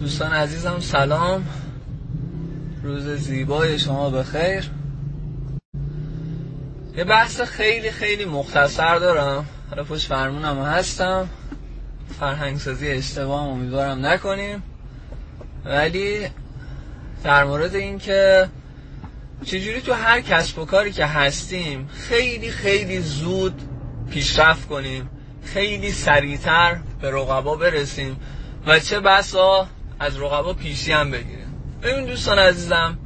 دوستان عزیزم سلام، روز زیبای شما بخیر. یه بحث خیلی خیلی مختصر دارم، حالا پشت فرمونم هستم، فرهنگسازی اشتباه هم امیدوارم نکنیم، ولی در مورد این که چجوری تو هر کسب و کاری که هستیم خیلی خیلی زود پیشرفت کنیم، خیلی سریعتر به رقبا برسیم و چه بسا از رقبا پیشی هم بگیریم. ببین دوستان عزیزم،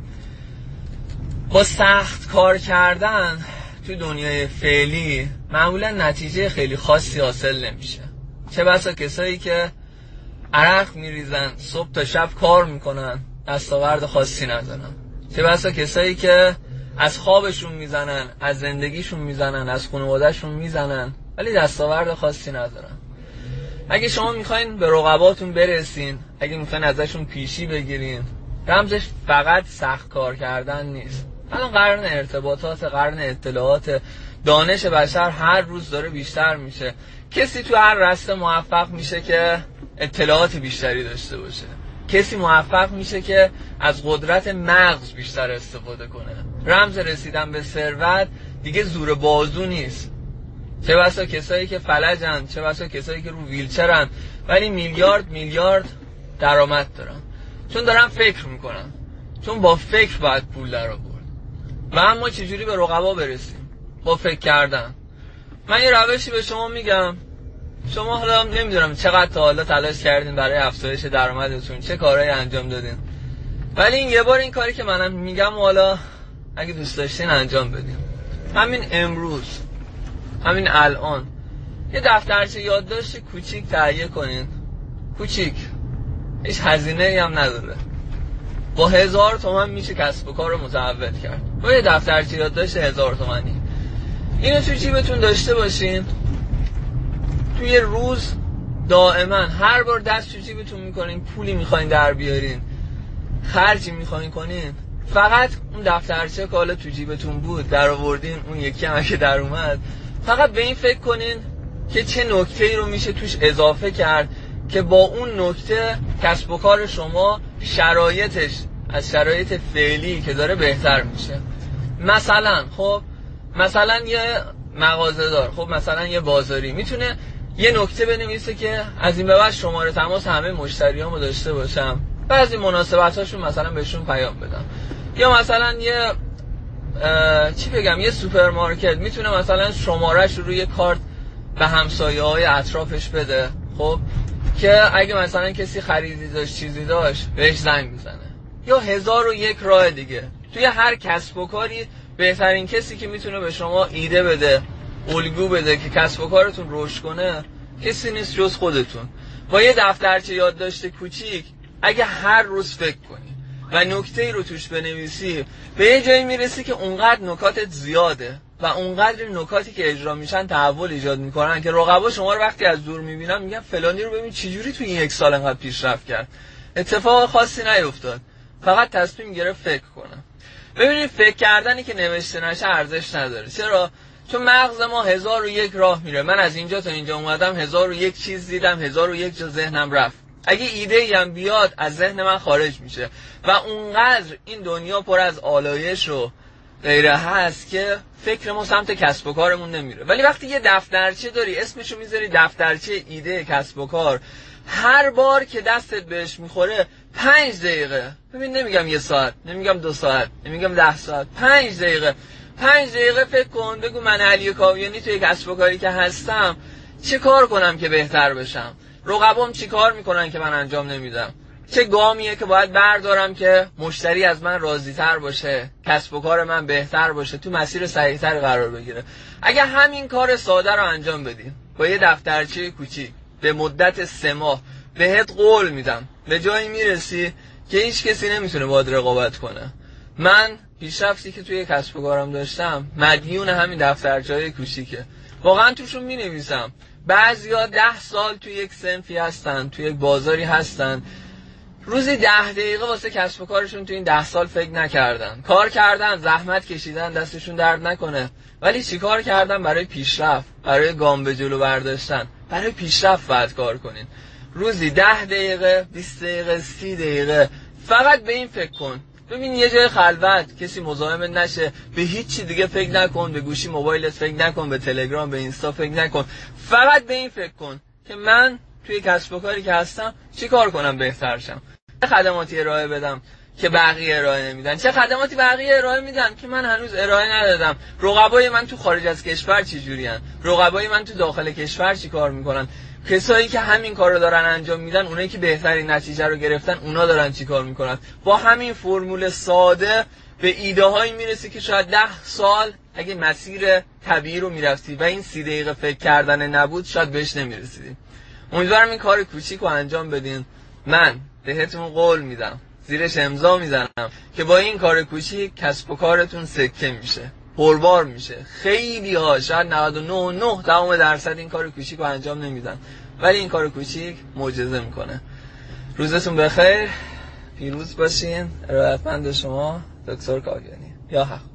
با سخت کار کردن تو دنیای فعلی معمولا نتیجه خیلی خاصی حاصل نمیشه. چه بسا کسایی که عرق میریزن صبح تا شب کار میکنن دستاورد خاصی ندارن. چه بسا کسایی که از خوابشون میزنن، از زندگیشون میزنن، از خانوادهشون میزنن ولی دستاورد خاصی ندارن. اگه شما میخواین به رقباتون برسین، اگه میخواین ازشون پیشی بگیرین، رمزش فقط سخت کار کردن نیست. الان قرن ارتباطات، قرن اطلاعات، دانش بشر هر روز داره بیشتر میشه. کسی تو هر رشته موفق میشه که اطلاعات بیشتری داشته باشه، کسی موفق میشه که از قدرت مغز بیشتر استفاده کنه. رمز رسیدن به ثروت دیگه زور بازو نیست. چه بسا کسایی که فلجن، چه بسا کسایی که رو ویلچرن ولی میلیارد درآمد دارن، چون دارن فکر میکنن، چون با فکر باید پول در آورد. و اما چجوری به رقبا برسیم؟ با فکر کردن. من یه روشی به شما میگم، شما حالا نمیدونم چقدر تا حالا تلاش کردین برای افزایش درآمدتون، چه کارهایی انجام دادین، ولی این یه بار این کاری که منم میگم حالا اگه دوست داشتین انجام بدین. همین امروز، همین الان یه دفترچه یادداشت کوچیک تهیه کنین. کوچیک، هیچ هزینه‌ای هم نداره. با 1000 تومان میشه کسب و کار رو متحول کرد. با یه دفترچه یادداشت 1000 تومانی اینو تو جیبتون داشته باشین. توی روز دائما هر بار دست تو جیبتون میکنین، پولی میخواین در بیارین، خرجی میخواین کنین، فقط اون دفترچه که حالا تو جیبتون بود در آوردین، اون یکی هم که در اومد، فقط به این فکر کنین که چه نکته‌ای رو میشه توش اضافه کرد که با اون نکته کسب و کار شما شرایطش از شرایط فعلی که داره بهتر میشه. مثلا یه مغازه‌دار، مثلا یه بازاری میتونه یه نکته بنویسه که از این به بعد شماره تماس همه مشتریامو داشته باشم، بعضی مناسبتاشون مثلا بهشون پیام بدم. یا مثلا یه سوپرمارکت میتونه مثلا شمارهش رو روی کارت به همسایه‌های اطرافش بده، خب که اگه مثلا کسی خریدی داشت، چیزی داشت، بهش زنگ بزنه. یا 1001 راه دیگه. توی هر کسب و کاری بهترین کسی که میتونه به شما ایده بده، الگو بده که کسب و کارتون رشد کنه، کسی نیست جز خودتون. با یه دفترچه یادداشت کوچیک اگه هر روز فکر کنی و نکته‌ای رو توش بنویسی، به یه جایی میرسی که اونقدر نکاتت زیاده و اونقدر نکاتی که اجرا میشن تحول ایجاد میکنن که رقبا شما رو وقتی از دور میبینن میگن فلانی رو ببین چجوری تو این 1 سال انقدر پیشرفت کرد. اتفاق خاصی نیفتاد، فقط تصمیم گرفت فکر کنه. ببینید، فکر کردنی که نوشته نشه ارزش نداره. چرا؟ چون مغز ما 1001 راه میره. من از اینجا تا اینجا اومدم، 1001 چیز دیدم، 1001 جا ذهنم رفت. اگه ایده‌ای هم بیاد از ذهن من خارج میشه و اونقدر این دنیا پر از آلایش و غیره هست که فکر ما سمت کسب و کارمون نمیره. ولی وقتی یه دفترچه داری، اسمشو میذاری دفترچه ایده کسب و کار، هر بار که دستت بهش میخوره 5 دقیقه، ببین نمیگم 1 ساعت، نمیگم 2 ساعت، نمیگم 10 ساعت، 5 دقیقه فکر کن، بگو من علی کاویانی توی کسب و کاری که هستم چه کار کنم که بهتر بشم، رقبام چی کار میکنن که من انجام نمیدم، چه گامیه که باید بردارم که مشتری از من راضی تر باشه، کسب و کار من بهتر باشه، تو مسیر صحیح‌تر قرار بگیره. اگه همین کار ساده رو انجام بدی با یه دفترچه کوچیک به مدت 3 ماه، بهت قول میدم به جایی میرسی که هیچ کسی نمیتونه باهات رقابت کنه. من پیشرفتی که توی کسب و کارم داشتم مدیون همین دفترچه‌های کوچیکه. واقعا توشون مینویسم. بعضیا 10 سال توی یک صنفی هستن، توی یک بازاری هستن، روزی 10 دقیقه واسه کسب و کارشون توی این 10 سال فکر نکردن. کار کردن، زحمت کشیدن، دستشون درد نکنه، ولی چی کار کردن؟ برای پیشرفت، برای گام به جلو برداشتن. برای پیشرفت باید کار کنین. روزی 10 دقیقه 20 دقیقه 30 دقیقه فقط به این فکر کن. ببین یه جای خلوت کسی مزاحمت نشه، به هیچ چی دیگه فکر نکن، به گوشی موبایلت فکر نکن، به تلگرام به اینستا فکر نکن، فقط به این فکر کن که من توی کسب و کاری که هستم چی کار کنم بهتر شم، چه خدماتی ارائه بدم که بقیه ارائه نمیدن، چه خدماتی بقیه ارائه میدن که من هنوز ارائه ندادم، رقبای من تو خارج از کشور چی جورین، رقبای من تو داخل کشور چی کار میکنن، کسایی که همین کار رو دارن انجام میدن، اونایی که بهترین نتیجه رو گرفتن اونا دارن چی کار میکنن. با همین فرمول ساده به ایده هایی میرسی که شاید 10 سال اگه مسیر طبیعی رو میرفتی و این 30 دقیقه فکر کردن نبود شاید بهش نمیرسیدیم. امیدوارم این کار کوچیک رو انجام بدین. من بهتون قول میدم، زیرش امضا میزنم که با این کار کوچیک کسب و کارتون سکه میشه، پربار میشه. خیلی ها شاید 99.9% این کار کوچیک رو انجام نمیدن، ولی این کار کوچیک معجزه میکنه. روزتون بخیر، پیروز باشین. ارادتمند شما دکتر کاویانی. یا حق.